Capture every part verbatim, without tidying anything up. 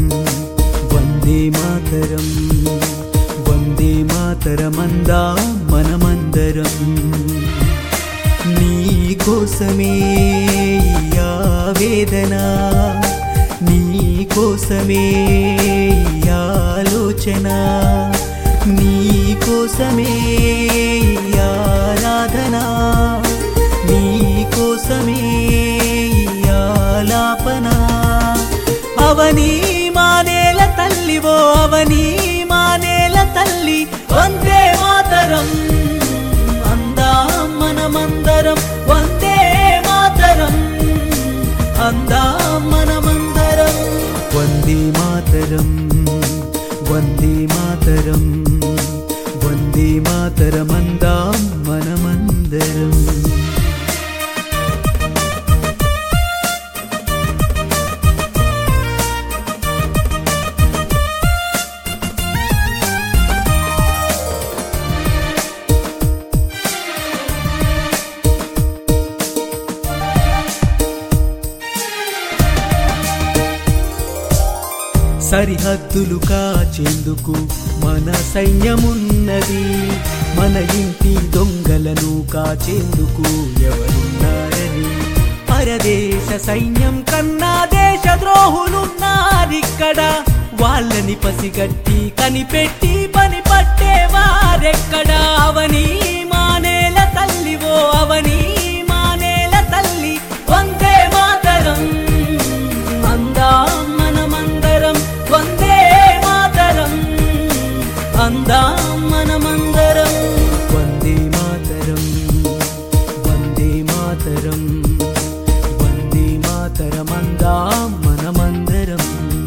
వందే మాతరం వందే మాతరమందా మనమందరం నీ కోసమే ఈ ఆవేదన నీ కోసమే ఈ ఆలోచన నీ కోసమే ఈ ఆరాధన నీ కోసమే ఈ ఆలాపన అవని మానేల తల్లివో అవని మానేల తల్లి వందే మాతరం అందాం మనమందరం వందే మాతరం అందాం మనమందరం వందే మాతరం వందే మాతరం వందే మాతరం అందాం మనమందరం సరిహద్దులు కాచేందుకు మన సైన్యమున్నది మన ఇంటి దొంగలను కాచేందుకు ఎవరున్నారని పరదేశ సైన్యం కన్నా దేశ ద్రోహులున్నారిక్కడ వాళ్ళని పసిగట్టి కనిపెట్టి పని పట్టేవారెక్కడ అవని మానేల తల్లివో అవని మానేల తల్లి వందే మాతరం అందాం మనమందరం వందే మాతరం అందాం మనమందరం వందే మాతరం వందే మాతరం వందే మాతరం అందాం మనమందరం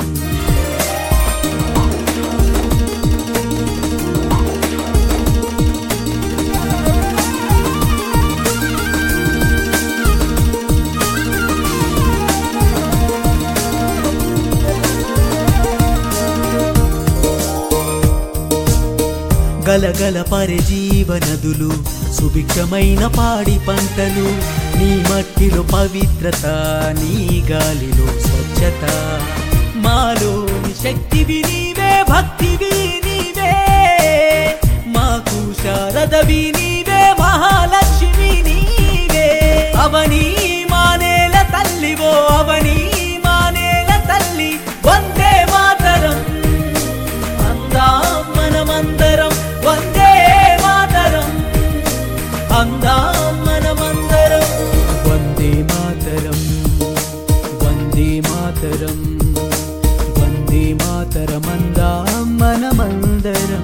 గలగల పరే జీవనదులు సుభిక్షమైన పాడి పంటలు నీ మట్టిలో పవిత్రత నీ గాలిలో స్వచ్ఛత మాలోని శక్తివి నీవే భక్తివి నీవే మాకు శారదవి నీవే మహాలక్ష్మి నీవే అవని మానేల తల్లివో అవని మానేల తల్లి వందే మాతరం అందాం మనమందరం వందే మాతరం అందాం మనమందరం వందే మాతరం వందే మాతరం వందే మాతరం అందాం మనమందరం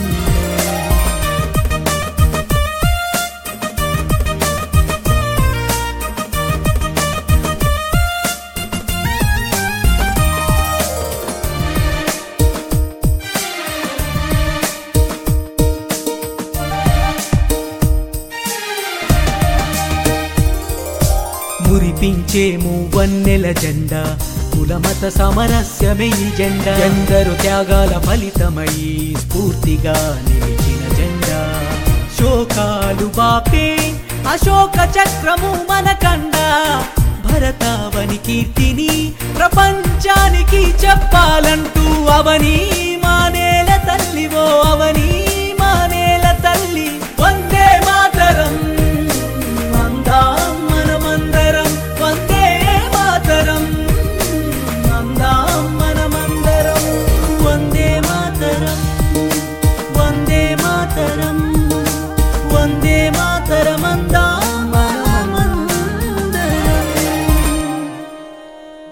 మురిపించేము వన్నెల జెండా కులమత సమరస్యమే ఈ జెండా ఎందరు త్యాగాల ఫలితమై స్ఫూర్తిగా నిలిచిన జెండా శోకాలు బాపే అశోక చక్రము మనకండ భరతావని కీర్తిని ప్రపంచానికి చెప్పాలంటూ అవని మానేల తల్లివో అవని మానేల తల్లి వందే మాతరం అందాం మనమందరం వందే మాతరం అందాం మనమందరం వందే మాతరం వందే మాతరం వందే మాతరం అందాం